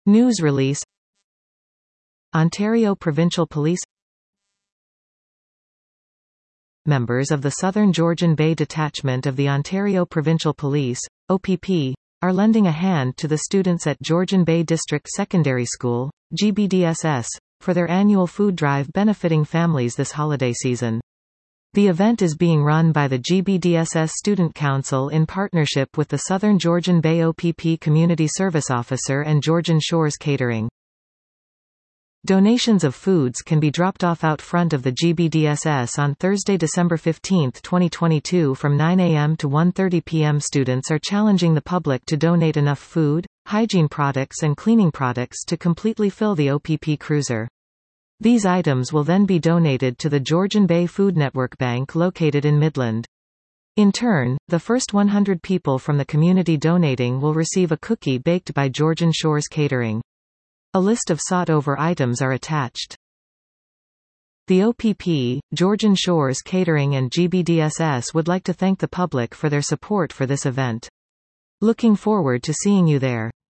News release. Ontario Provincial Police. Members of the Southern Georgian Bay Detachment of the Ontario Provincial Police, OPP, are lending a hand to the students at Georgian Bay District Secondary School, GBDSS, for their annual food drive benefiting families this holiday season. The event is being run by the GBDSS Student Council in partnership with the Southern Georgian Bay OPP Community Service Officer and Georgian Shores Catering. Donations of foods can be dropped off out front of the GBDSS on Thursday, December 15, 2022 from 9 a.m. to 1:30 p.m. Students are challenging the public to donate enough food, hygiene products and cleaning products to completely fill the OPP cruiser. These items will then be donated to the Georgian Bay Food Network Bank located in Midland. In turn, the first 100 people from the community donating will receive a cookie baked by Georgian Shores Catering. A list of sought-over items are attached. The OPP, Georgian Shores Catering and GBDSS would like to thank the public for their support for this event. Looking forward to seeing you there.